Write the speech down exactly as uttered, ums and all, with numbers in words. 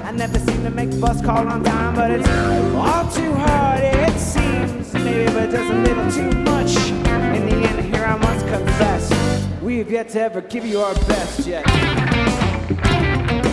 I never seem to make the bus call on time, but it's all too hard, it seems. Maybe, but just a little too much. In the end, here I must confess, we have yet to ever give you our best yet.